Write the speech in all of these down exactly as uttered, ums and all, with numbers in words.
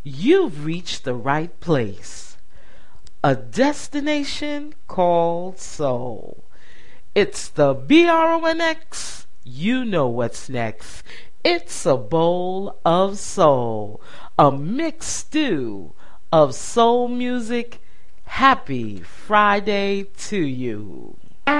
you've reached the right place. A destination called soul. It's the B R O N X. You know what's next. It's a bowl of soul. A mixed stew of soul music. Happy Friday to you.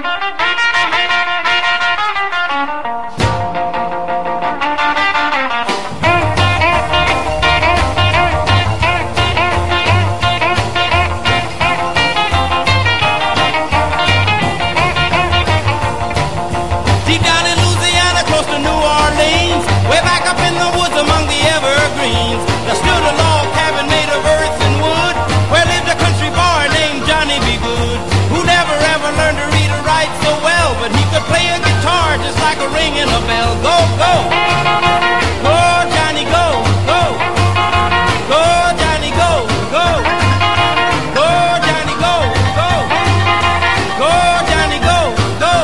There stood a log cabin made of earth and wood, where lived a country boy named Johnny B. Good, who never ever learned to read or write so well, but he could play a guitar just like a ringing a bell. Go, go! Go, Johnny, go, go! Go, Johnny, go, go! Go, Johnny, go, go! Go, Johnny, go, go!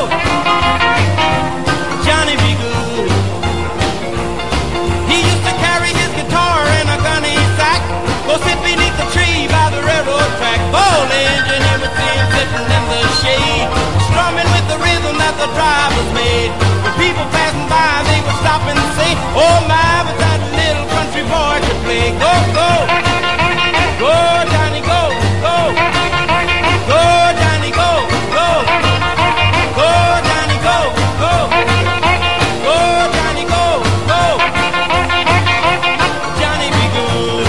Johnny B. Good. He used to carry his guitar in a gunny sack, go sit beneath the tree by the railroad track. Ball engine, he would see him sitting in the shade, strumming with the rhythm that the drivers made. When people passing by, they would stop and say, oh my, but that little country boy could play. Go, go! Go, Johnny, go, go! Go, Johnny, go, go! Go, Johnny, go, go! Go, Johnny, go, go! Johnny be good.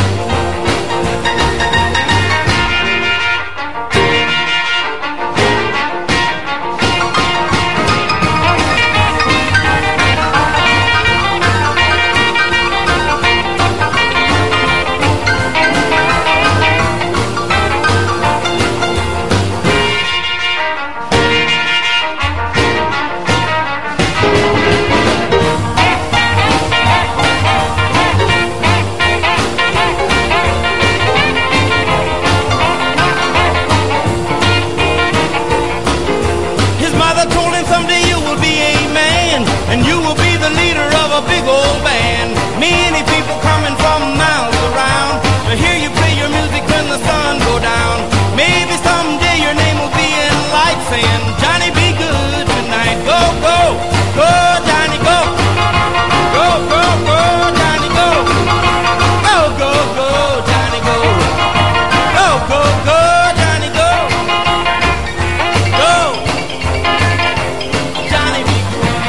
His mother told him someday you will be a man, and you will be the leader of a big old band. Many people coming from miles around to hear you play your music when the sun go down. Maybe someday your name will be in lights saying, Johnny be good tonight. Go, go, go, Johnny, go. Go, go, go, Johnny, go. Go, go, go, Johnny, go. Go, go, go, Johnny, go. Go. Johnny be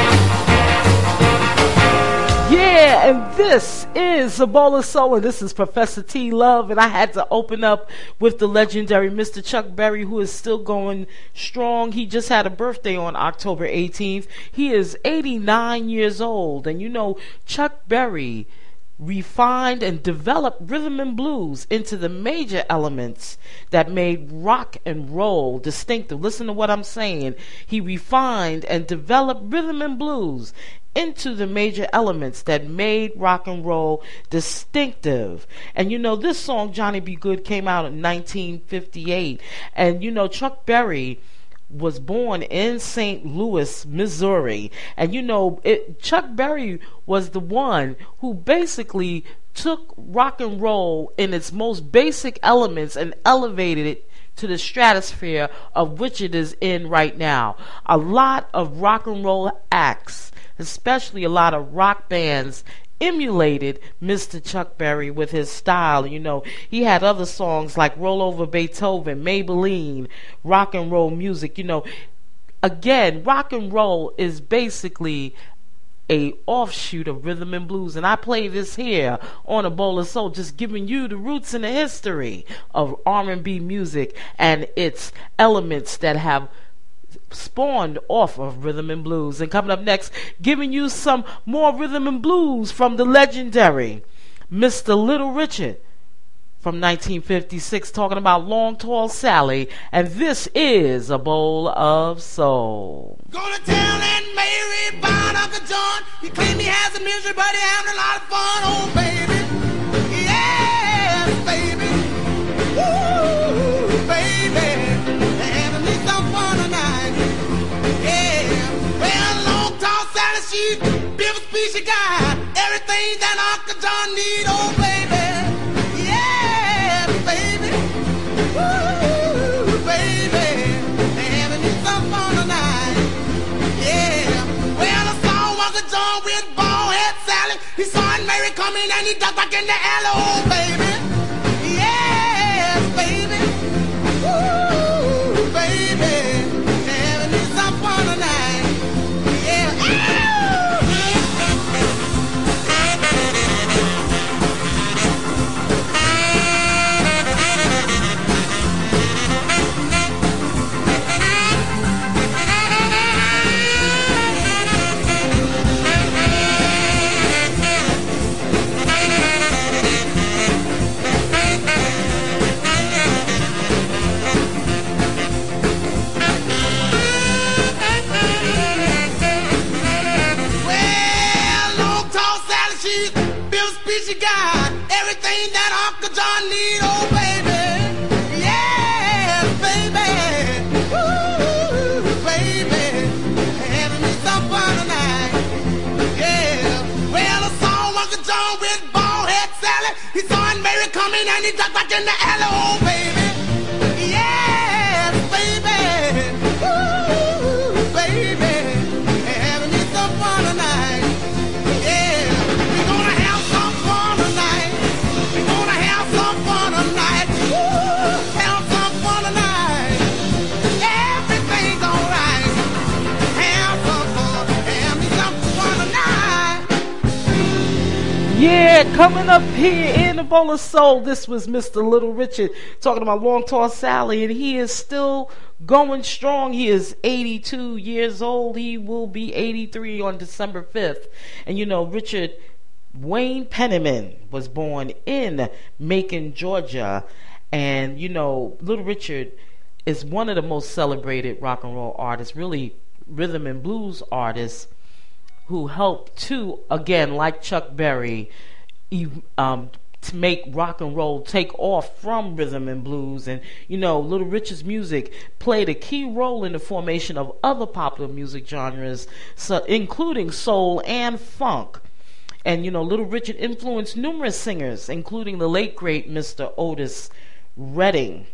good. Yeah, and this is a bowl of soul, and this is Professor T. Love, and I had to open up with the legendary Mister Chuck Berry, who is still going strong. He just had a birthday on October eighteenth. He is eighty-nine years old, and you know, Chuck Berry refined and developed rhythm and blues into the major elements that made rock and roll distinctive. Listen to what I'm saying. He refined and developed rhythm and blues into the major elements that made rock and roll distinctive. And you know, this song, Johnny B. Good, came out in nineteen fifty-eight. And you know, Chuck Berry was born in Saint Louis, Missouri. And you know, it, Chuck Berry was the one who basically took rock and roll in its most basic elements and elevated it to the stratosphere of which it is in right now. A lot of rock and roll acts, especially a lot of rock bands, emulated Mister Chuck Berry with his style. You know, he had other songs like Roll Over Beethoven, Maybelline, rock and roll music. You know, again, rock and roll is basically a offshoot of rhythm and blues, and I play this here on A Bowl of Soul, just giving you the roots and the history of R and B music and its elements that have spawned off of rhythm and blues. And coming up next, giving you some more rhythm and blues from the legendary Mister Little Richard from nineteen fifty-six, talking about Long Tall Sally. And this is A Bowl of Soul. Go to town and marry find Uncle John. He claimed he has some misery, but he having a lot of fun. Oh, baby. Yes, baby. Woo, baby. They're having me some fun tonight. Yeah. Well, Long Tall Sally, she's beautiful, species guy. Everything that Uncle John need. Oh, baby. Yeah. and he duck back in the alley, oh baby. Yes, baby. Ooh, baby. Having me some fun tonight. Yeah. She got everything that Uncle John need, oh baby. Yes, baby. Ooh, baby. Having me some fun tonight. Yeah. Well, a song Uncle John with bald head Sally. He saw Aunt Mary coming and he ducked back in the alley, oh baby. Yes, baby. Ooh, baby. Having me some fun tonight. Yeah. We're gonna have some fun tonight. We're gonna have some fun tonight. Ooh, have some fun tonight. Everything's alright. Have some fun. Have me some fun tonight. Yeah, coming up here in the Bowl of Soul, this was Mister Little Richard talking about Long Tall Sally, and he is still going strong. He is eighty-two years old. He will be eighty-three on December fifth. And you know, Richard Wayne Penniman was born in Macon, Georgia. And you know, Little Richard is one of the most celebrated rock and roll artists, really rhythm and blues artists, who helped to, again, like Chuck Berry, um, to make rock and roll take off from rhythm and blues. And you know, Little Richard's music played a key role in the formation of other popular music genres, so, including soul and funk. And you know, Little Richard influenced numerous singers, including the late great Mister Otis Redding,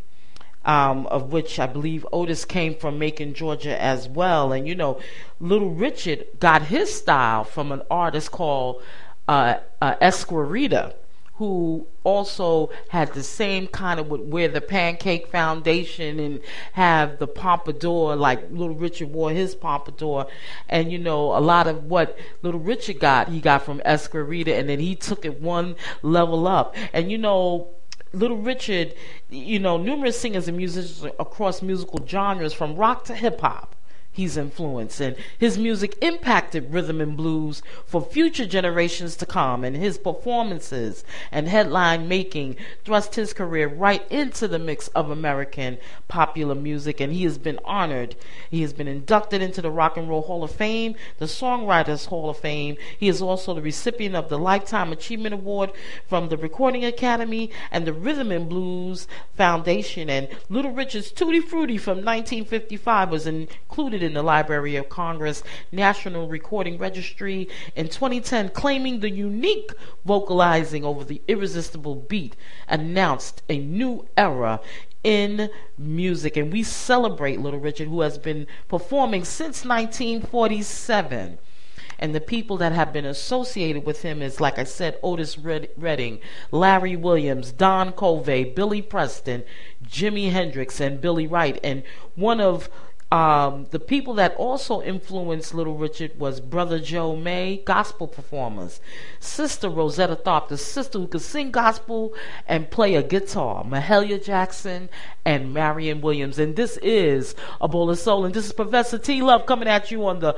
um, of which I believe Otis came from Macon, Georgia as well. And you know, Little Richard got his style from an artist called uh, uh, Esquerita, who also had the same kind of, would wear the pancake foundation and have the pompadour like Little Richard wore his pompadour. And you know, a lot of what Little Richard got, he got from Esquerita, and then he took it one level up. And you know, Little Richard, you know, numerous singers and musicians across musical genres from rock to hip hop, he's influenced, and his music impacted rhythm and blues for future generations to come, and his performances and headline making thrust his career right into the mix of American popular music. And he has been honored. He has been inducted into the Rock and Roll Hall of Fame, the Songwriters Hall of Fame. He is also the recipient of the Lifetime Achievement Award from the Recording Academy and the Rhythm and Blues Foundation. And Little Richard's Tutti Frutti from nineteen fifty-five was included in the Library of Congress National Recording Registry in twenty ten, claiming the unique vocalizing over the irresistible beat announced a new era in music. And we celebrate Little Richard, who has been performing since nineteen forty-seven. And the people that have been associated with him is, like I said, Otis Redding, Larry Williams, Don Covey, Billy Preston, Jimi Hendrix, and Billy Wright. And one of Um, the people that also influenced Little Richard was Brother Joe May, gospel performers, Sister Rosetta Tharpe, the sister who could sing gospel and play a guitar, Mahalia Jackson, and Marion Williams. And this is A Bowl of Soul, and this is Professor T Love coming at you on the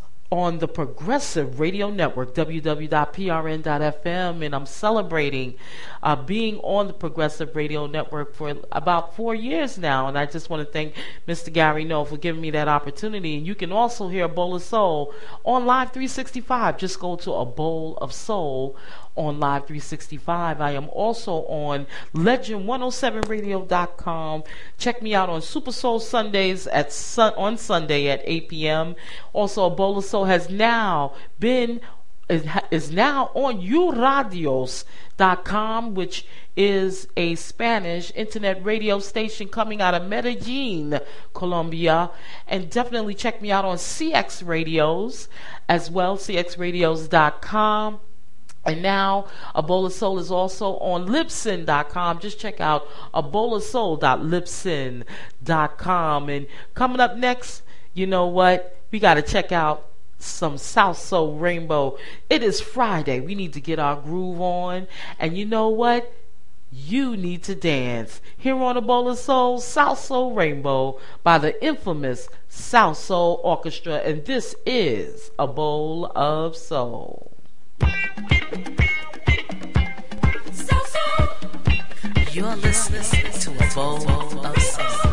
on the Progressive Radio Network, w w w dot p r n dot f m, and I'm celebrating uh, being on the Progressive Radio Network for about four years now, and I just want to thank Mister Gary Noel for giving me that opportunity. And you can also hear A Bowl of Soul on Live three sixty-five. Just go to A Bowl of Soul on Live three sixty-five. I am also on legend one oh seven radio dot com. Check me out on Super Soul Sundays at sun, on Sunday at eight p.m. Also, A Bowl of Soul has now been is, is now on u radios dot com, which is a Spanish internet radio station coming out of Medellin, Colombia. And definitely check me out on C X Radios as well, c x radios dot com. And now, A Bowl of Soul is also on Libsyn dot com. Just check out a bowl of soul dot libsyn dot com. And coming up next, you know what? We got to check out some South Soul Rainbow. It is Friday. We need to get our groove on. And you know what? You need to dance. Here on A Bowl of Soul, South Soul Rainbow by the infamous South Soul Orchestra. And this is A Bowl of Soul. You're listening to A Bowl of Soul.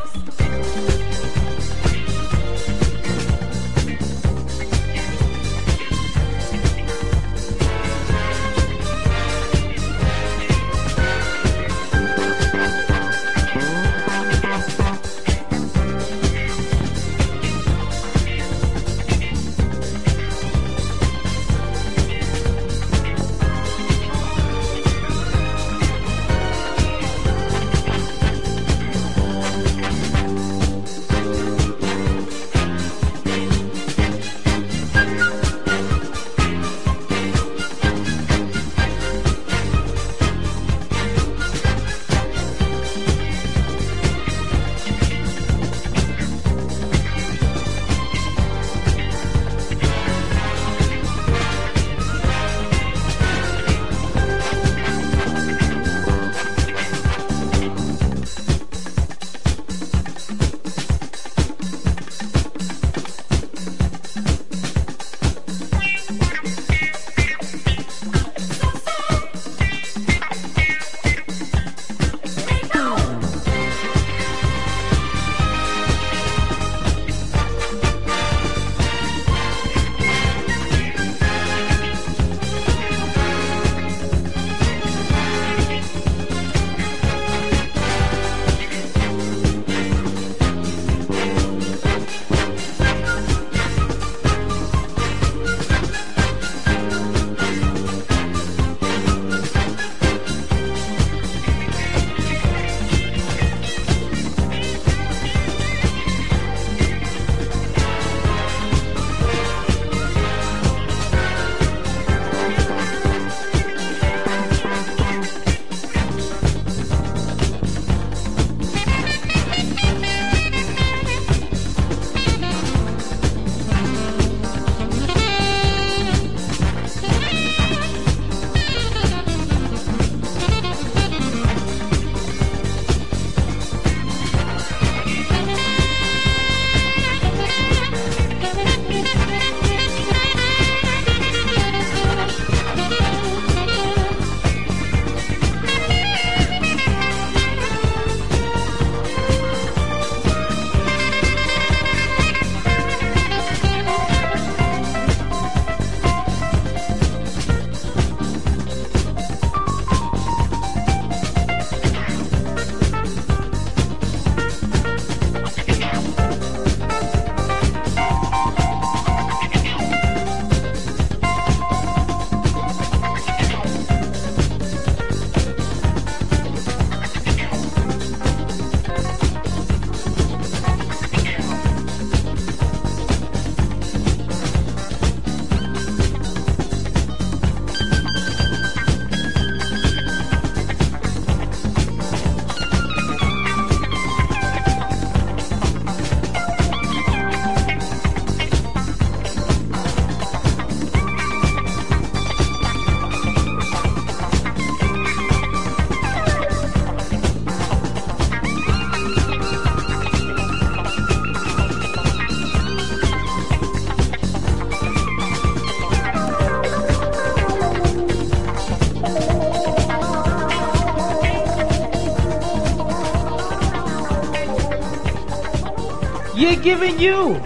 You're giving you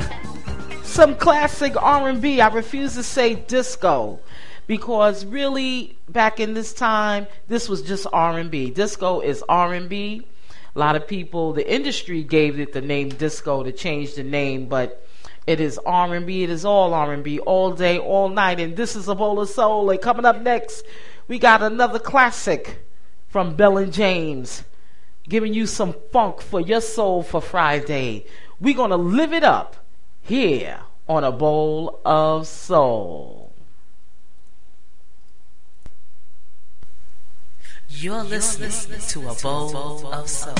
some classic R and B. I refuse to say disco because really back in this time, this was just R and B. Disco is R and B. A lot of people, the industry gave it the name disco to change the name, but it is R and B. It is all R and B all day, all night. And this is A Bowl of Soul. And coming up next, we got another classic from Bell and James, giving you some funk for your soul for Friday. We're going to live it up here on A Bowl of Soul. You're listening to A Bowl of Soul.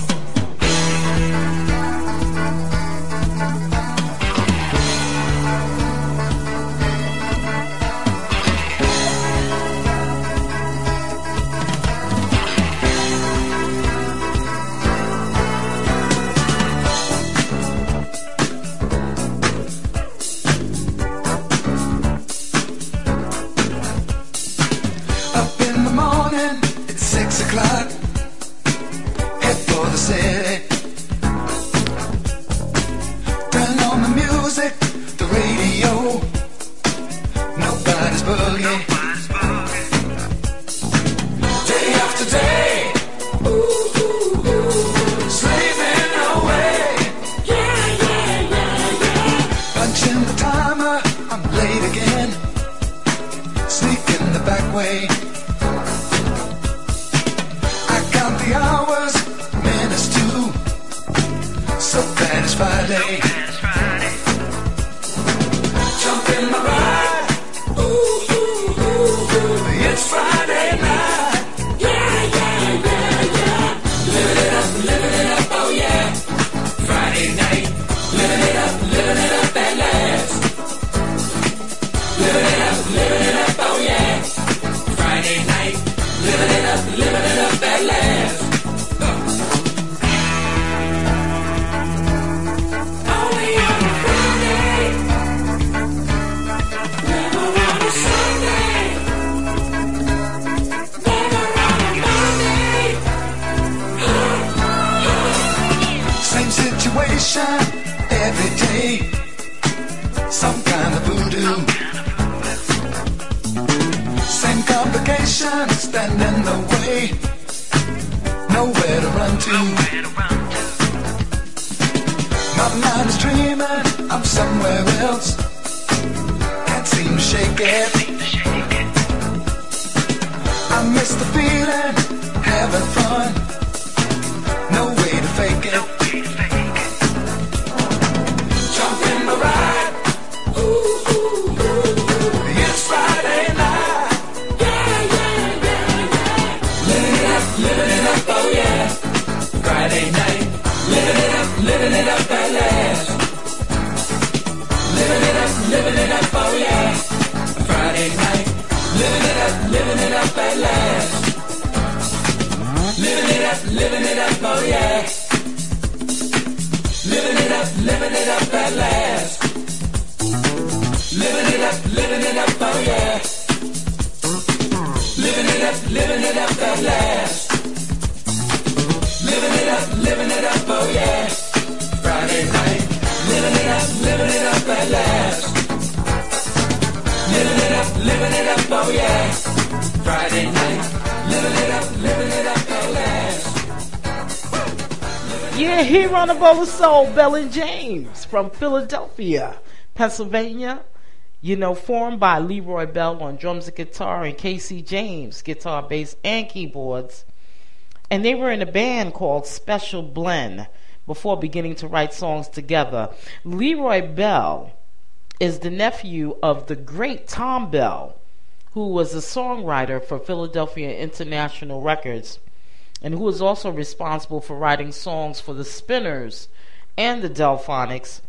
Yeah, here on A Bowl of Soul, Belin James from Philadelphia, Pennsylvania. You know, formed by Leroy Bell on drums and guitar and Casey James, guitar, bass, and keyboards. And they were in a band called Special Blend before beginning to write songs together. Leroy Bell is the nephew of the great Tom Bell, who was a songwriter for Philadelphia International Records, and who is also responsible for writing songs for the Spinners and the Delphonics.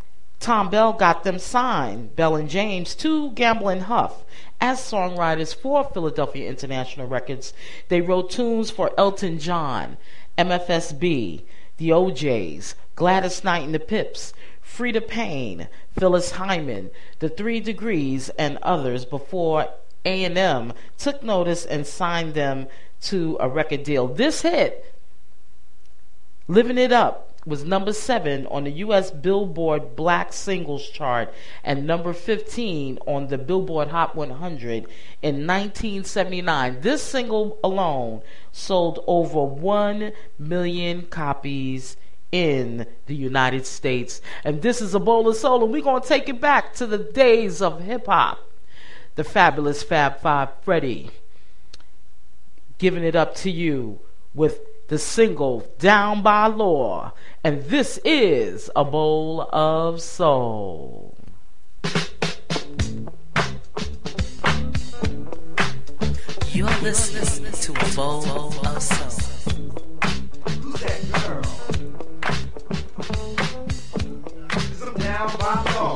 Tom Bell got them signed, Bell and James, to Gamble and Huff as songwriters for Philadelphia International Records. They wrote tunes for Elton John, M F S B, the O Js, Gladys Knight and the Pips, Freda Payne, Phyllis Hyman, The Three Degrees, and others before A and M took notice and signed them to a record deal. This hit, Living It Up, was number seven on the U S Billboard Black Singles Chart and number fifteen on the Billboard Hot one hundred in nineteen seventy-nine. This single alone sold over one million copies in the United States. And this is A Bowl of Soul, and we're going to take it back to the days of hip-hop. The fabulous Fab Five Freddy giving it up to you with the single Down by Law. And this is A Bowl of Soul. You're listening to A Bowl of Soul. Who's that girl? 'Cause I'm down by law.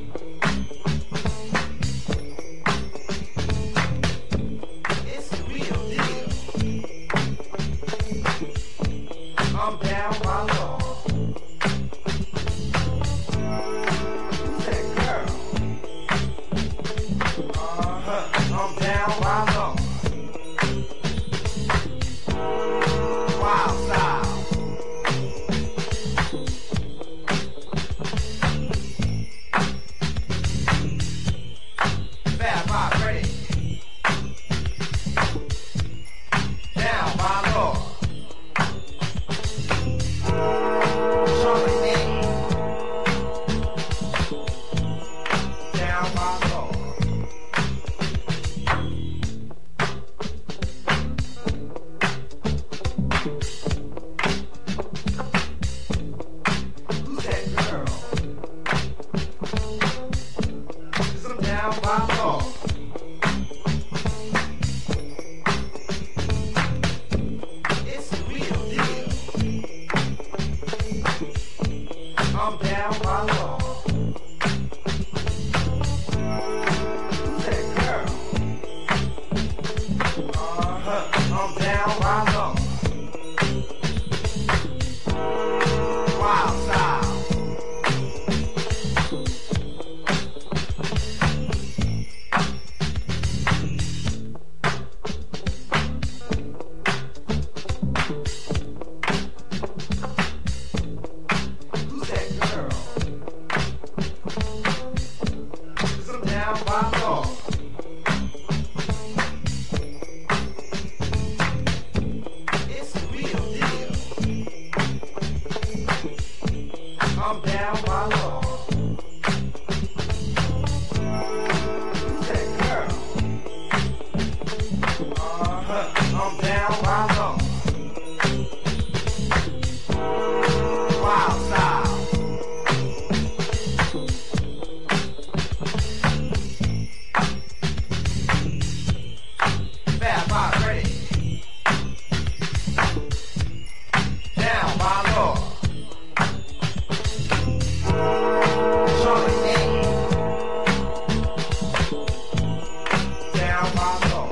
It's the real deal. I'm down by law. Who's that girl? Uh-huh. I'm down by law. Wild style. Bad Bob ready. Down by law. Charlie Nick. Down by law. Who's that girl? 'Cause I'm down by law. It's the real deal. I'm down by law. Who's that girl? Uh-huh. I'm down by law. Wild style. Who's that girl? 'Cause I'm down by law. It's the real deal. I'm down by law. Who's that girl? Uh-huh. I'm down by law. Wild style. Bad Bob ready. Down by law. Charlie Nick. Down by law.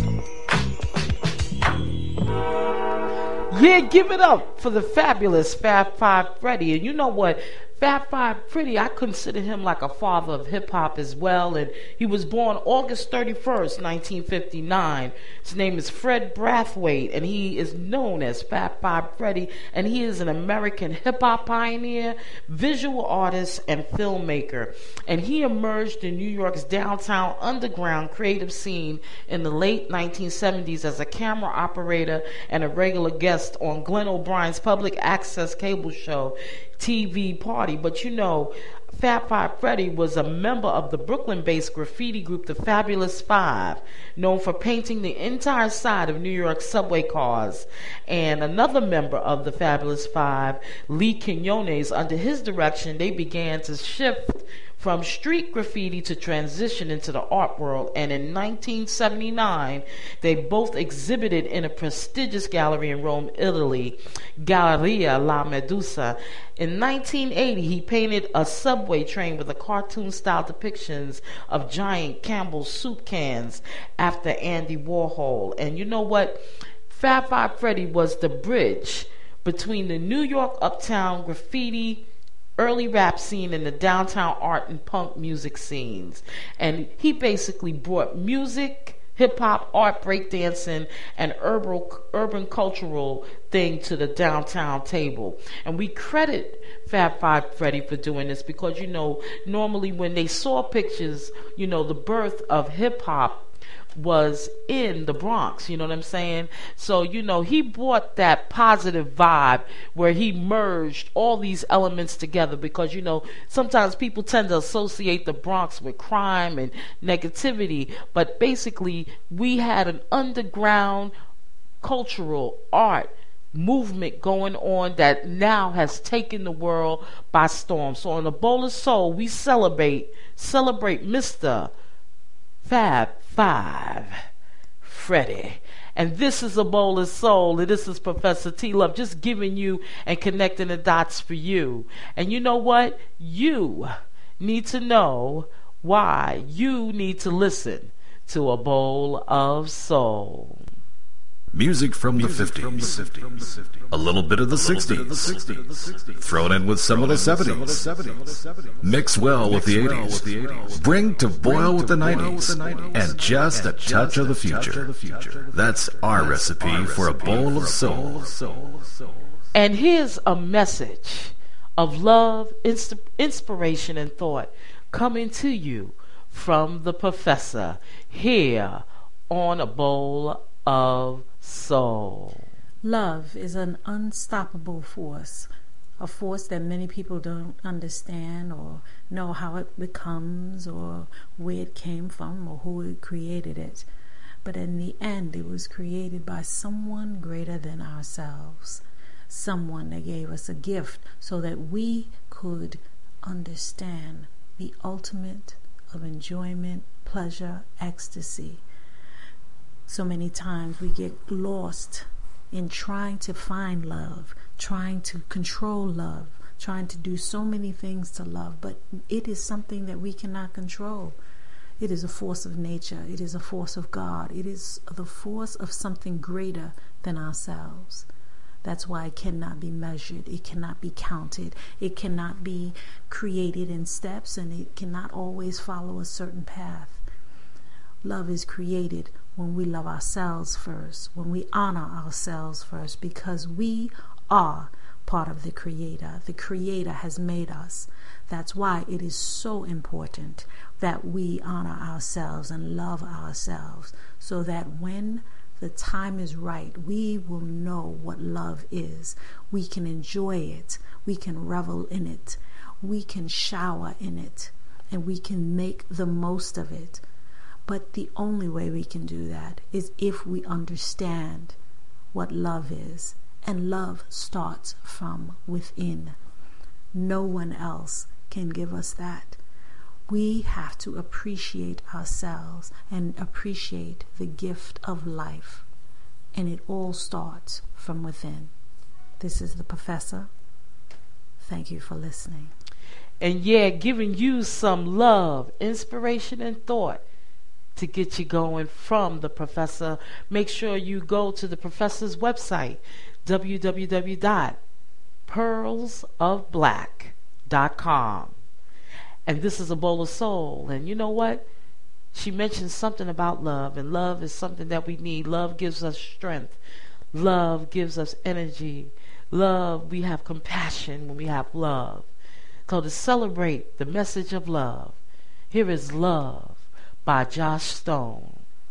Yeah, give it up for the fabulous Fab Five Freddy. And you know what? Fab Five Freddy, I consider him like a father of hip hop as well. And he was born August thirty-first, nineteen fifty-nine. His name is Fred Brathwaite, and he is known as Fab Five Freddy. And he is an American hip hop pioneer, visual artist, and filmmaker. And he emerged in New York's downtown underground creative scene in the late nineteen seventies as a camera operator and a regular guest on Glenn O'Brien's public access cable show T V Party. But you know, Fab Five Freddy was a member of the Brooklyn-based graffiti group The Fabulous Five, known for painting the entire side of New York subway cars. And another member of the Fabulous Five, Lee Quinones, under his direction, they began to shift from street graffiti to transition into the art world. And in nineteen seventy-nine, they both exhibited in a prestigious gallery in Rome, Italy, Galleria La Medusa. In nineteen eighty, he painted a subway train with a cartoon-style depictions of giant Campbell's soup cans after Andy Warhol. And you know what? Fab Five Freddy was the bridge between the New York uptown graffiti early rap scene and the downtown art and punk music scenes. And he basically brought music, hip-hop, art, breakdancing, and urban, urban cultural thing to the downtown table. And we credit Fab Five Freddy for doing this because, you know, normally when they saw pictures, you know, the birth of hip-hop was in the Bronx, you know what I'm saying? So, you know, he brought that positive vibe where he merged all these elements together because, you know, sometimes people tend to associate the Bronx with crime and negativity, but basically we had an underground cultural art movement going on that now has taken the world by storm. So on the Bowl of Soul, we celebrate, celebrate Mister Fab Five Freddie. And this is A Bowl of Soul, and this is Professor T Love, just giving you and connecting the dots for you. And you know what? You need to know why you need to listen to A Bowl of Soul. Music from the fifties, a little bit of the sixties, thrown in with some of the seventies, mix well with the eighties, bring to boil with the nineties, and just a touch of the future. That's our recipe for A Bowl of Soul. And here's a message of love, inst- inspiration, and thought coming to you from the professor here on A Bowl of Soul. Love is an unstoppable force, a force that many people don't understand or know how it becomes or where it came from or who created it. But in the end, it was created by someone greater than ourselves, someone that gave us a gift so that we could understand the ultimate of enjoyment, pleasure, ecstasy. So many times we get lost in trying to find love, trying to control love, trying to do so many things to love, but it is something that we cannot control. It is a force of nature. It is a force of God. It is the force of something greater than ourselves. That's why it cannot be measured. It cannot be counted. It cannot be created in steps, and it cannot always follow a certain path. Love is created when we love ourselves first, when we honor ourselves first, because we are part of the Creator. The Creator has made us. That's why it is so important that we honor ourselves and love ourselves, so that when the time is right, we will know what love is. We can enjoy it. We can revel in it. We can shower in it. And we can make the most of it. But the only way we can do that is if we understand what love is. And love starts from within. No one else can give us that. We have to appreciate ourselves and appreciate the gift of life. And it all starts from within. This is the Professor. Thank you for listening. And yeah, giving you some love, inspiration, and thought to get you going from the Professor. Make sure you go to the Professor's website, w w w dot pearls of black dot com. And this is A Bowl of Soul. And you know what? She mentioned something about love, and love is something that we need. Love gives us strength. Love gives us energy. Love, we have compassion when we have love. So to celebrate the message of love, here is Love by Josh Stone.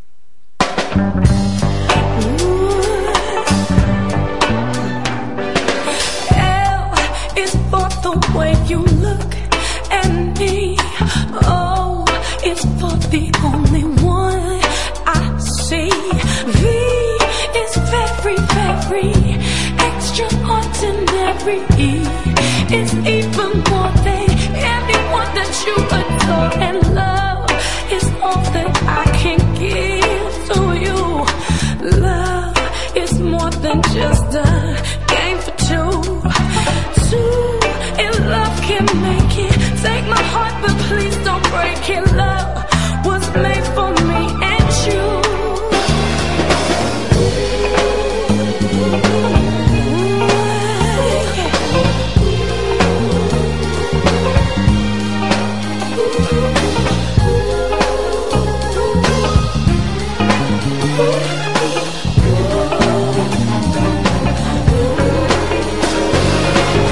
L is for the way you look at me. O is for the only one I see. V is very, very extraordinary. E is even more than anyone that you adore. And love is all that I can give to you. Love is more than just a game for two. Two in love can make it. Take my heart, but please don't break it. Love was made for me and you.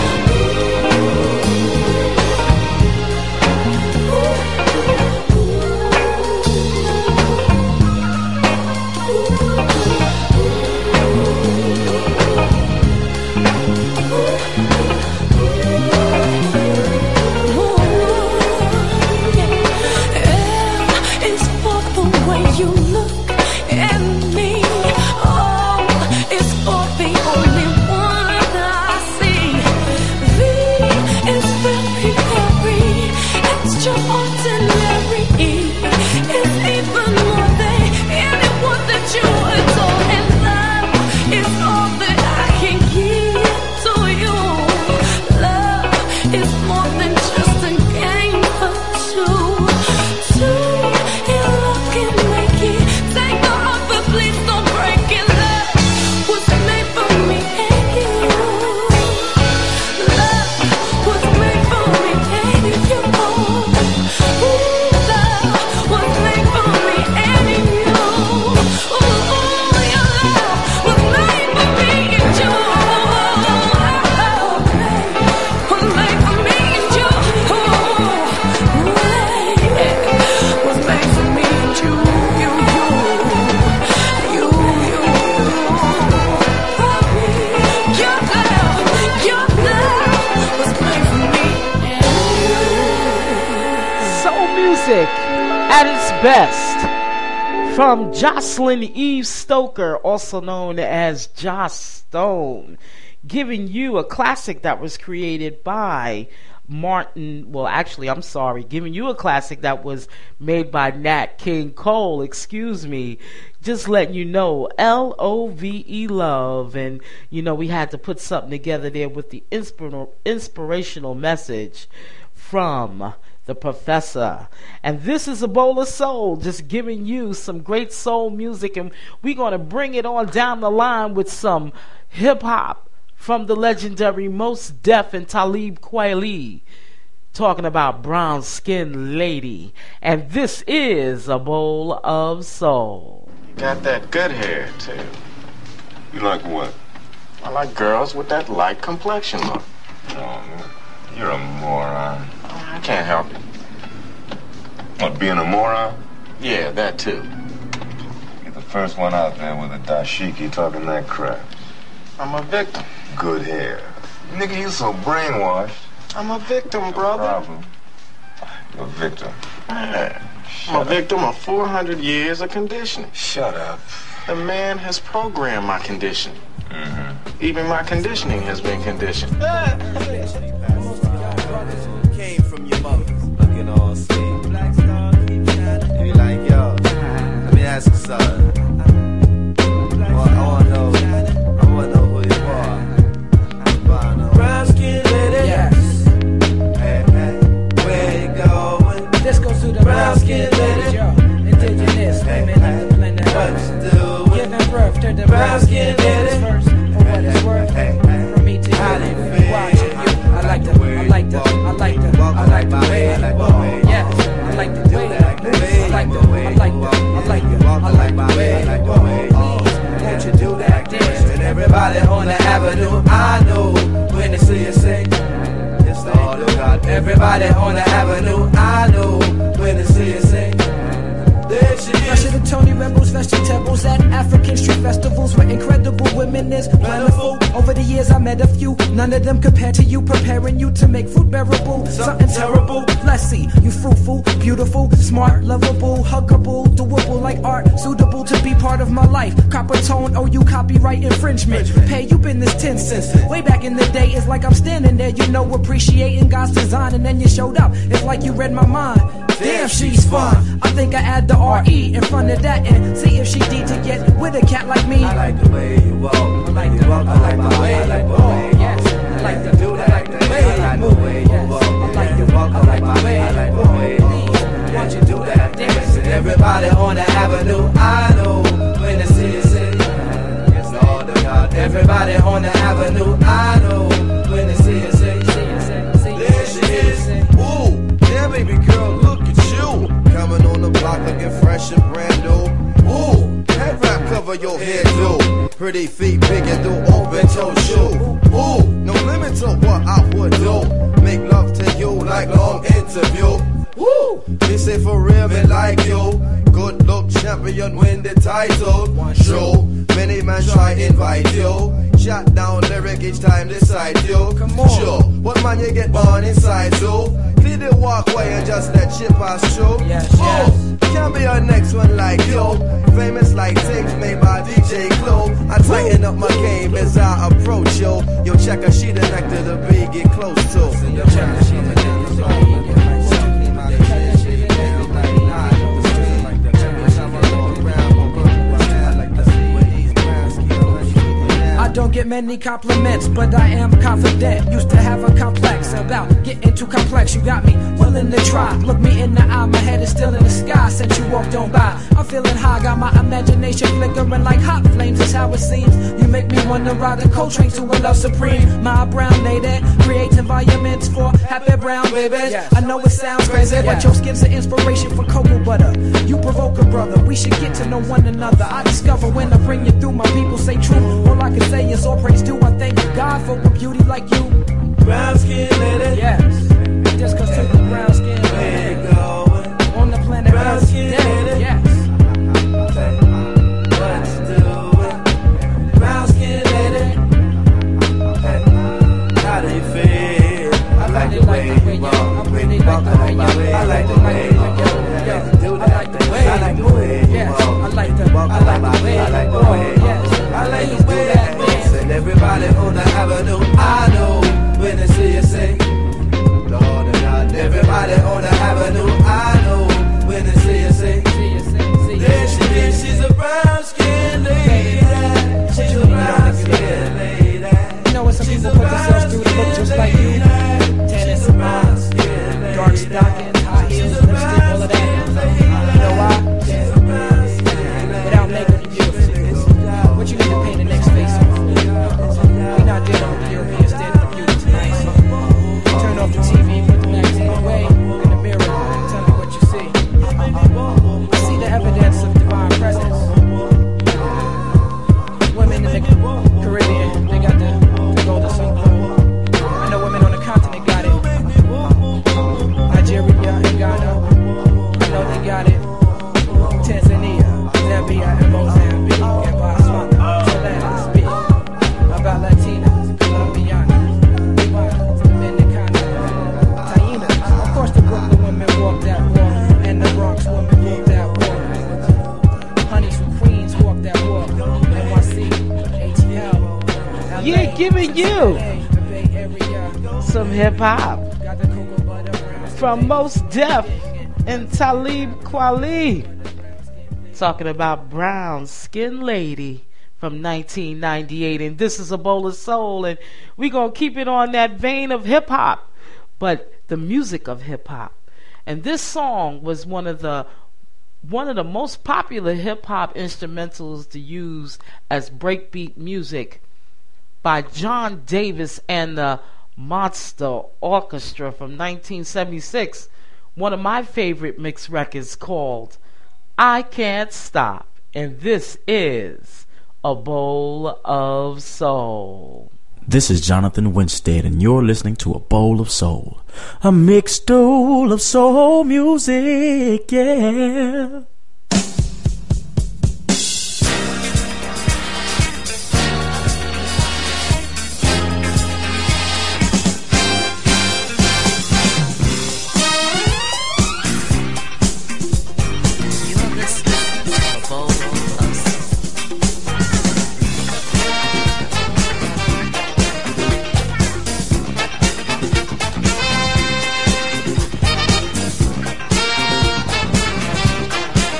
Ooh. at its best from Jocelyn Eve Stoker, also known as Joss Stone, giving you a classic that was created by Martin, well actually I'm sorry, giving you a classic that was made by Nat King Cole, excuse me, just letting you know, L O V E Love, and you know we had to put something together there with the inspir- inspirational message from the Professor. And this is A Bowl of Soul, just giving you some great soul music, and we're going to bring it on down the line with some hip-hop from the legendary Mos Def and Talib Kweli, talking about Brown Skin Lady. And this is A Bowl of Soul. You got that good hair, too. You like what? I like girls with that light complexion look. Oh, man. You're a moron. I can't help it. What, being a moron? Yeah, that too. You're the first one out there with a dashiki talking that crap. I'm a victim. Good hair. Nigga, you so brainwashed. I'm a victim, No brother. problem. You're a victim. Yeah. I'm a victim of four hundred years of conditioning. Shut up. The man has programmed my conditioning. Mm-hmm. Even my conditioning has been conditioned. Came from your mother, looking all sweet. And you like, yo, let me ask you something. I want, I want to know, I want to know who you are. Brown skin lady, yes. Hey, hey, where you going? This goes to the brown skin lady, yo. Indigenous women on the planet Earth, giving birth to the brown skin lady. First, for what it's worth, from me to you, watching you. I like the, I like the, I like the, I like the way you walk. Yes, I like the way you move. I like the, I like the, I like the, I like the way you walk. Please, won't you do that dance? And everybody on the avenue, I know when they see you sing. It's all the God. Everybody on the avenue, I know when they see you sing. There she is. Fresh to the Tony Rebels, vegetables at African street festivals where incredible women is plentiful. Over the years I met a few, none of them compared to you, preparing you to make food bearable. Something terrible, let's see, you fruitful, beautiful, smart, lovable, huggable, doable like art, suitable to be part of my life. Copper tone, oh you copyright infringement. Pay you been this ten cents. Way back in the day, it's like I'm standing there, you know, appreciating God's design, and then you showed up. It's like you read my mind. Damn, she's fine. I think I add the R E in front of that and see if she D to get with a cat like me. I like the way you walk. I like the walk. I like the way you walk. Yes, I like the do that. I like the way you move. Yes, I like the walk. I like the way you move. Won't you do that dance? And everybody on the avenue, I know when they see you sing. It's all the God. Everybody on the avenue, I know when they see you sing. There she is. Ooh, yeah, baby girl, look at you. Coming on the block looking fresh and brand new. Ooh, head wrap cover your head too. Pretty feet big and do open toe shoe. Ooh, no limit to what I would do. Make love to you like long interview. Woo! This ain't for real, me like you. Good look champion, win the title. Show many man try invite you. Shot down lyric each time they cite you. Come on, sure. What man you get born inside too? Clear the walkway and just let shit pass through. Yes, oh, yes. Can't be a next one like you. Famous like tapes made by D J Clue. I tighten up my game as I approach you. Yo, check her, she the neck to the beat, get close to. Yo, check her, she the neck to the beat, get close to. I don't get many compliments, but I am confident. Used to have a complex about getting too complex. You got me willing to try. Look me in the eye, my head is still in the sky since you walked on by. I'm feeling high, got my imagination flickering like hot flames. Is how it seems. You make me wanna ride a cold train to a love supreme. My brown lady creates environments for happy brown babies. I know it sounds crazy, but your skin's an inspiration for cocoa butter. You provoke a brother. We should get to know one another. I discover when I bring you through. My people say true. All I can say is all praise due. I thank God for a beauty like you. Brown skin lady. Yes. Just cause to the brown skin lady. On the planet Brown Earth. skin Dead. lady. Yes. What you doing? Brown skin lady. How do you feel? I like the way you walk. I really like the way you walk. I like the way you walk. on the avenue, I know when they see you say, Lord of God. Everybody on the avenue, I know when they see you say, there she is, she's a brown skin lady. She's a brown skin lady. You know when some people put themselves through to look just like you? Tennis, dark stockings, high heels, lipstick, all of that. You know why? Without makeup, you're beautiful. But you need to paint the next face off. We're not dealing with the European standard of beauty tonight. So turn off the T V, put the magazine away, in the mirror, and tell me what you see. I see the evidence of divine presence. Women in the Caribbean, they got the, the golden soul glow. I know women on the continent got it. Nigeria and Ghana, I know they got it. Tanzania, Zambia, and Mozambique, and Botswana. So let's speak about Latinas, Colombianas, Cubanas, Dominicanas, Tainas. Of course, the Brooklyn women walk that walk, and the Bronx women walk that walk. Honeys from Queens walk that walk. N Y C, A T L, L A, Yeah, giving you some hip hop from Mos Def and Talib Kweli, talking about Brown Skin Lady from nineteen ninety-eight. And this is a bowl of soul, and we're gonna keep it on that vein of hip hop, but the music of hip hop. And this song was one of the one of the most popular hip hop instrumentals to use as breakbeat music by John Davis and the Monster Orchestra from nineteen seventy-six. One of my favorite mixed records called I Can't Stop. And this is A Bowl of Soul. This is Jonathan Winstead, and you're listening to A Bowl of Soul, a mixed bowl of soul music, yeah. Thank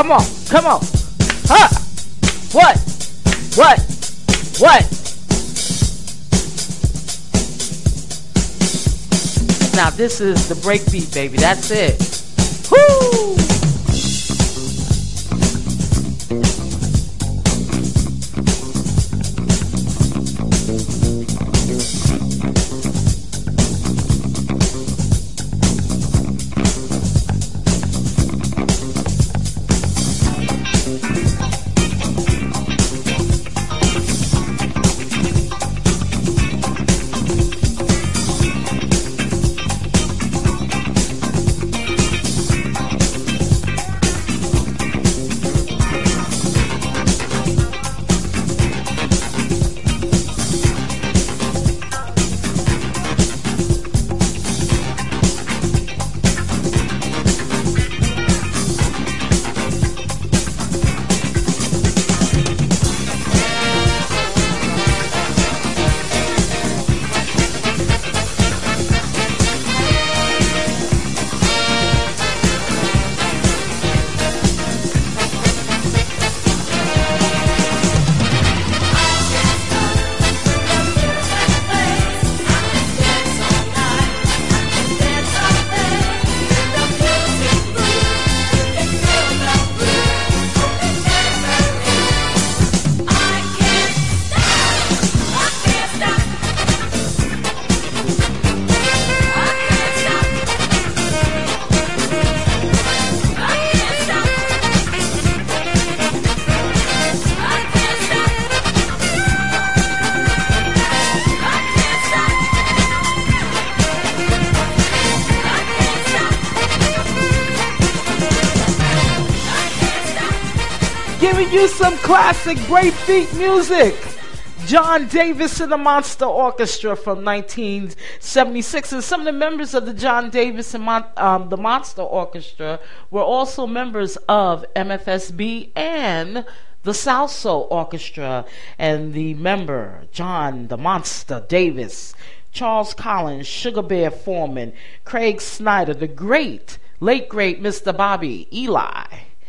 Come on, come on. Huh? What? What? What? Now this is the breakbeat, baby. That's it. Woo! You some classic breakbeat music. John Davis and the Monster Orchestra from nineteen seventy-six, and some of the members of the John Davis and Mon- um, the Monster Orchestra were also members of M F S B and the South Soul Orchestra. And the member John the Monster Davis, Charles Collins, Sugar Bear Foreman, Craig Snyder, the great, late great Mister Bobby Eli,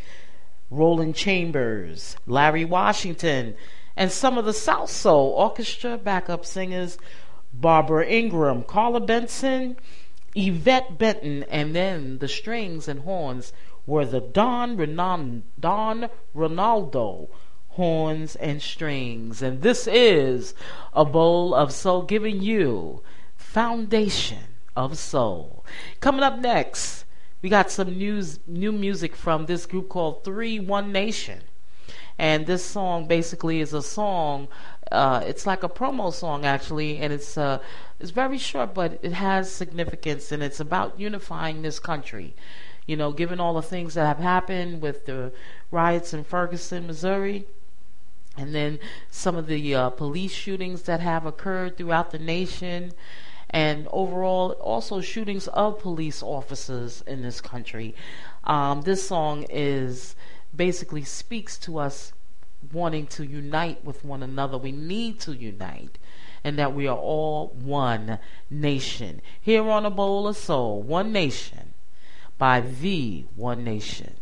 Roland Chambers, Larry Washington, and some of the South Soul Orchestra backup singers, Barbara Ingram, Carla Benson, Yvette Benton, and then the strings and horns were the Don, Renan- Don Ronaldo horns and strings. And this is A Bowl of Soul, giving you Foundation of Soul. Coming up next, we got some news, new music from this group called Three One Nation. And this song basically is a song, uh, it's like a promo song actually, and it's uh, it's very short, but it has significance, and it's about unifying this country. You know, given all the things that have happened with the riots in Ferguson, Missouri, and then some of the uh, police shootings that have occurred throughout the nation, and overall also shootings of police officers in this country. Um, this song is basically speaks to us wanting to unite with one another. We need to unite, and that we are all one nation. Here on A Bowl of Soul, One Nation by The One Nation.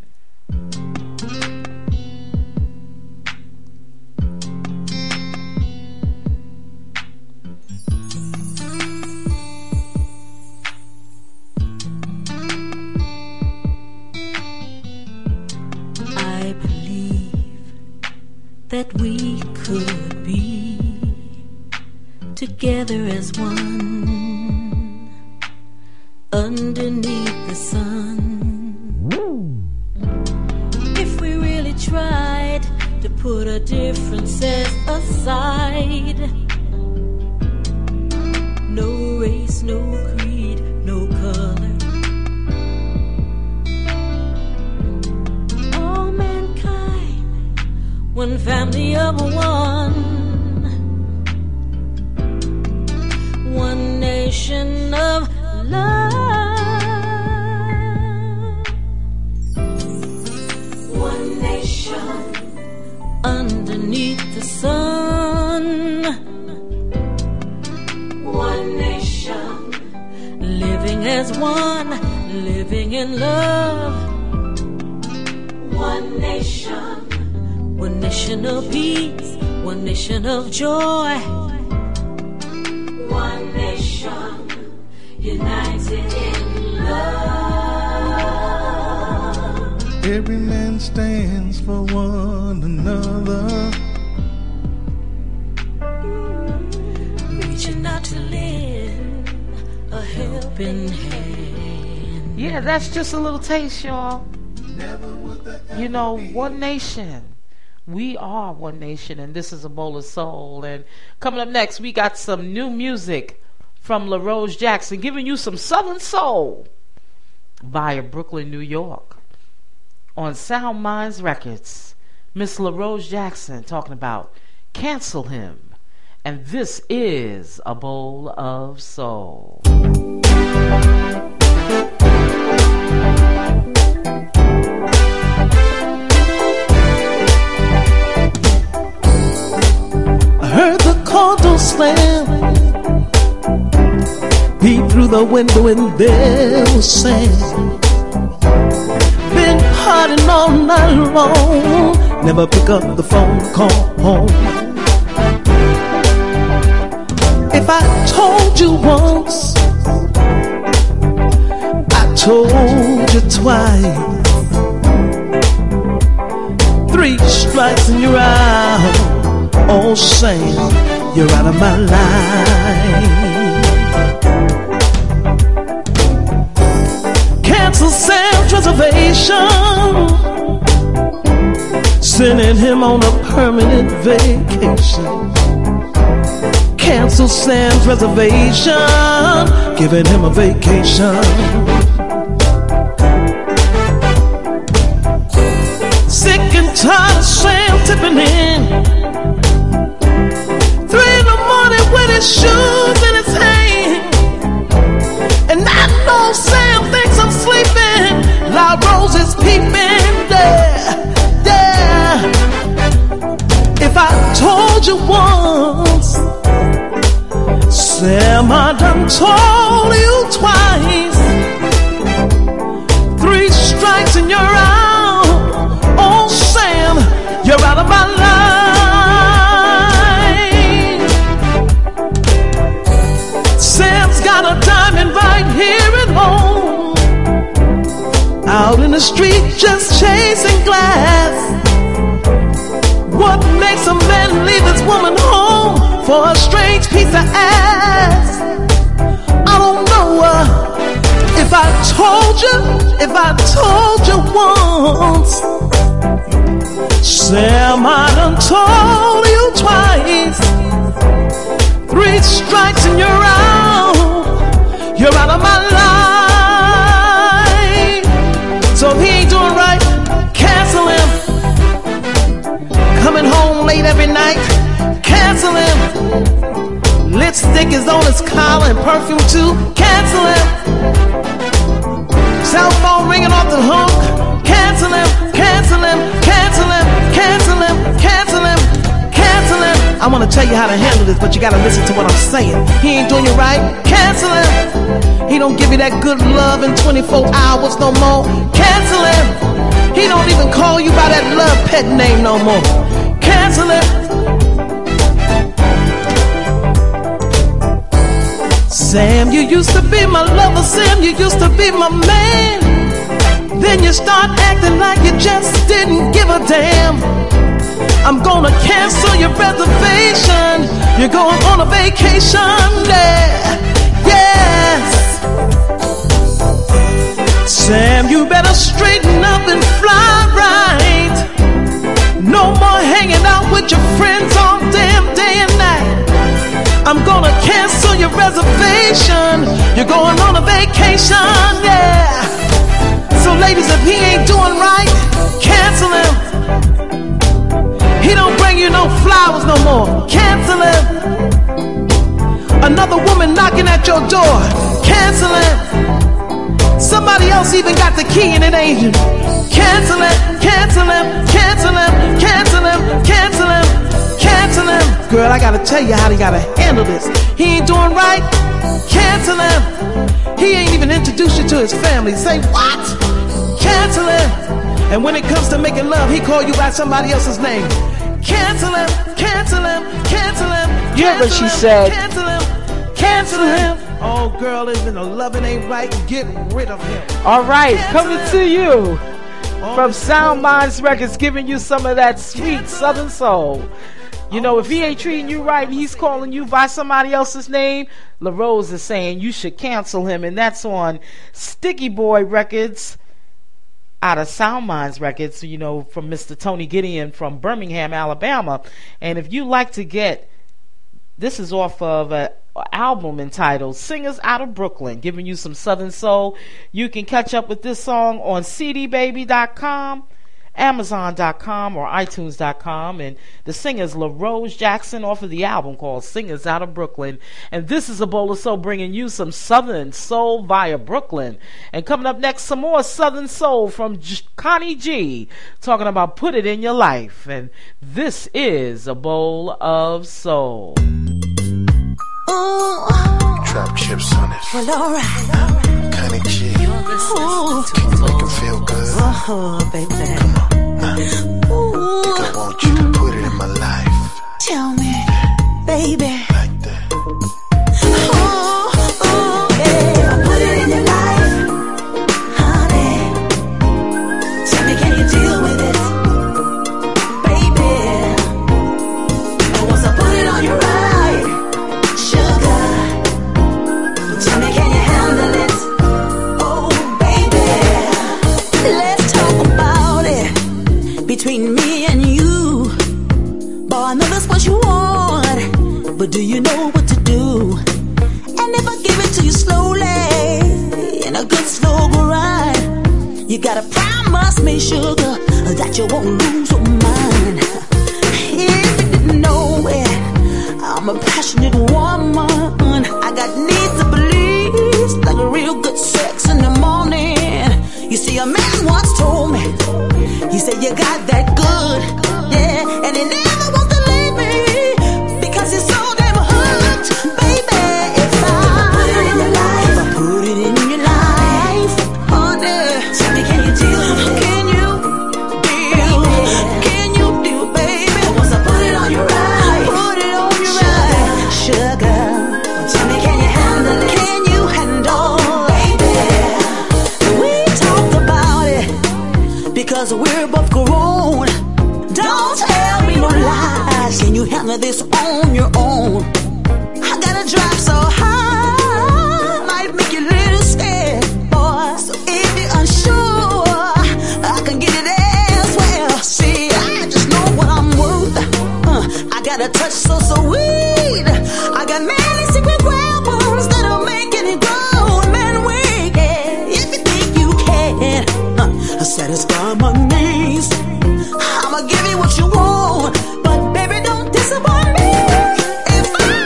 That we could be together as one underneath the sun. If we really tried to put our differences aside, no race, no creed, no color, one family of one, one nation of love, one nation underneath the sun, one nation living as one, living in love, one One nation, one nation of peace, one nation of joy. One nation, united in love. Every man stands for one another, reaching out to lend a helping hand. Yeah, that's just a little taste, y'all. You know, one nation. We are one nation, and this is A Bowl of Soul. And coming up next, we got some new music from LaRose Jackson, giving you some Southern Soul via Brooklyn, New York. On Sound Minds Records, Miss LaRose Jackson talking about Cancel Him. And this is A Bowl of Soul. I heard the condo slam, peeped through the window and there was Sam. Been partying all night long, never pick up the phone, call home. If I told you once, I told you twice. Three strikes and you're out. Oh, Sam, you're out of my life. Cancel Sam's reservation, sending him on a permanent vacation. Cancel Sam's reservation, giving him a vacation. Sick and tired of Sam tipping in, three in the morning with his shoes in his hand. And I know Sam thinks I'm sleeping, loud Rose is peeping, yeah, yeah. If I told you once, Sam, I done told you twice. Three strikes and you're out. Oh, Sam, you're out of my life. Sam's got a diamond right here at home, out in the street just chasing glass. What makes a man leave his woman home for a strange piece of ass? I don't know. Uh, if I told you, if I told you once, Sam, I done told you twice. Three strikes and you're out. You're out of my life. So if he ain't doing right, cancel him. Coming home late every night, cancel him. Lipstick is on his collar and perfume too, cancel him. Cell phone ringing off the hook, cancel him, cancel him, cancel him, cancel him, cancel him, cancel him. I want to tell you how to handle this, but you got to listen to what I'm saying. He ain't doing you right, cancel him. He don't give you that good love in twenty-four hours no more, cancel him. He don't even call you by that love pet name no more, cancel him. Sam, you used to be my lover, Sam, you used to be my man. Then you start acting like you just didn't give a damn. I'm gonna cancel your reservation. You're going on a vacation, yeah, yes. Sam, you better straighten up and fly right. No more hanging out with your friends all damn day and night. I'm gonna cancel your reservation. You're going on a vacation, yeah. So ladies, if he ain't doing right, cancel him. He don't bring you no flowers no more, cancel him. Another woman knocking at your door, cancel him. Somebody else even got the key and it ain't you, cancel him, cancel him, cancel him, cancel him, cancel him, cancel him. Girl, I gotta tell you how you gotta handle this. He ain't doing right, cancel him. He ain't even introduced you to his family. Say what? Cancel him. And when it comes to making love, he call you by somebody else's name. Cancel him, cancel him, cancel him. You heard what she said. Cancel him, cancel him. Oh, girl, even the loving ain't right, get rid of him. All right, coming to you from Sound Minds Records, giving you some of that sweet Southern soul. You know, if he ain't treating you right and he's calling you by somebody else's name, LaRose is saying you should cancel him, and that's on Sticky Boy Records out of Sound Minds Records, you know, from Mister Tony Gideon from Birmingham, Alabama. And if you like to get, this is off of a album entitled Singers Out of Brooklyn, giving you some Southern soul. You can catch up with this song on C D baby dot com, Amazon dot com, or iTunes dot com. And the singer's LaRose Jackson off of the album called Singers Out of Brooklyn. And this is A Bowl of Soul, bringing you some Southern soul via Brooklyn. And coming up next, some more Southern soul from J- Connie G, talking about Put It In Your Life. And this is A Bowl of Soul. Ooh. Trap chips on it. Well, alright. Connie G. Ooh. Can you make it feel good? Oh, baby. Come on. Nah. Ooh. I think I want you to put it in my life. Tell me, baby. Like that. Ooh, ooh, yeah. Put it in your life, honey. Tell me, can you deal with it, baby? And once I put it on your right, sugar, tell me, can you handle it? Oh, baby, let's talk about it between me and you. Boy, I know that's what you want, but do you know what to do? And if I give it to you slowly, in a good slow grind, you gotta promise me, sugar, that you won't lose your mind. If you didn't know it, I'm a passionate woman. I got needs and beliefs, like a real good sex in the morning. You see, a man once told me, he said, you got that good, yeah, and he never wants to leave me, because he's so damn hooked, baby. If I put it in your life, if I put it in your life, honey, tell me, can you deal with it? Can you deal? Can you deal, baby? Once I put it on your right, put it on your right, sugar, tell me, can you handle it? Can you handle, baby? We talked about it because we're both grown. Don't tell me no lies. Can you handle this on your own? I gotta drop so high, might make you a little scared, boy. So if you're unsure, I can get it elsewhere. See, I just know what I'm worth. Uh, I got a touch so sweet. I got many secret weapons that'll make any grown man weak. Yeah, if you think you can uh, satisfy my needs, I'ma give you what you want, but baby, don't disappoint me. If I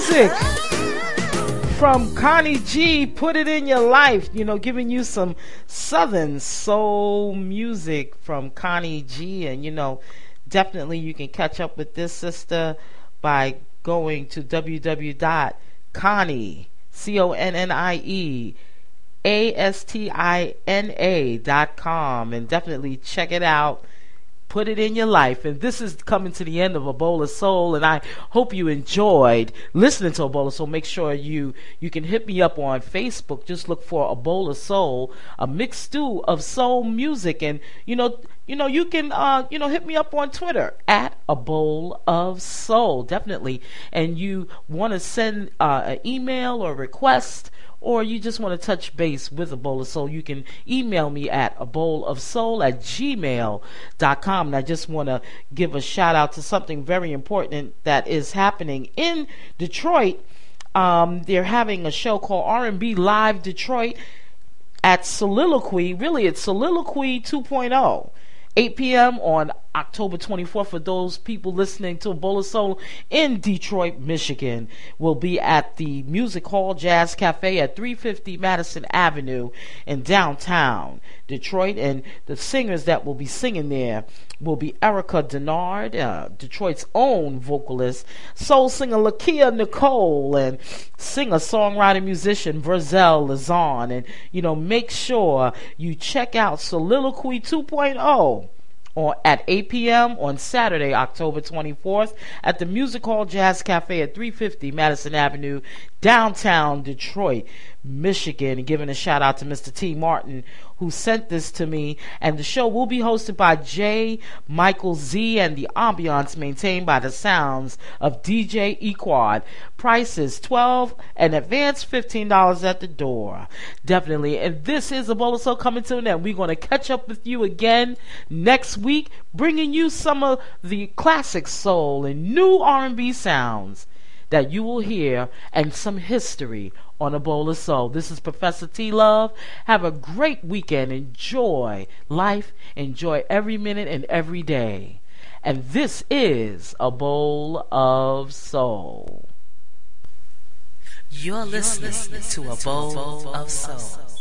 music from Connie G, Put It In Your Life, you know, giving you some Southern soul music from Connie G. And, you know, definitely you can catch up with this sister by going to w w w dot connie, C O N N I E, A S T I N A dot com, and definitely check it out. Put it in your life. And this is coming to the end of A Bowl of Soul, and I hope you enjoyed listening to A Bowl of Soul. Make sure you you can hit me up on Facebook. Just look for A Bowl of Soul, a mixed stew of soul music. And you know you know you can uh you know hit me up on Twitter at A Bowl of Soul, definitely. And you want to send uh, an email or request, or you just want to touch base with A Bowl of Soul, you can email me at a bowl of soul at gmail dot com. And I just want to give a shout out to something very important that is happening in Detroit. Um, they're having a show called R and B Live Detroit at Soliloquy. Really, it's Soliloquy two point oh. eight p.m. on October twenty-fourth. For those people listening to A Bowl of Soul in Detroit, Michigan, will be at the Music Hall Jazz Cafe at three fifty Madison Avenue in downtown Detroit. And the singers that will be singing there will be Erica Denard, uh, Detroit's own vocalist, soul singer Lakia Nicole, and singer, songwriter, musician Verzel Lazan. And, you know, make sure you check out Soliloquy two point oh or at eight p.m. on Saturday, October twenty-fourth at the Music Hall Jazz Cafe at three fifty Madison Avenue, downtown Detroit, Michigan. And giving a shout out to Mister T. Martin, who sent this to me. And the show will be hosted by J. Michael Z, and the ambiance maintained by the sounds of D J Equad. Price is twelve dollars and advance fifteen dollars at the door. Definitely. And this is A Bowl of Soul coming to an end. We're going to catch up with you again next week, bringing you some of the classic soul and new R and B sounds that you will hear, and some history on A Bowl of Soul. This is Professor T. Love. Have a great weekend. Enjoy life. Enjoy every minute and every day. And this is A Bowl of Soul. You're listening, You're listening to A Bowl, to a bowl of Soul.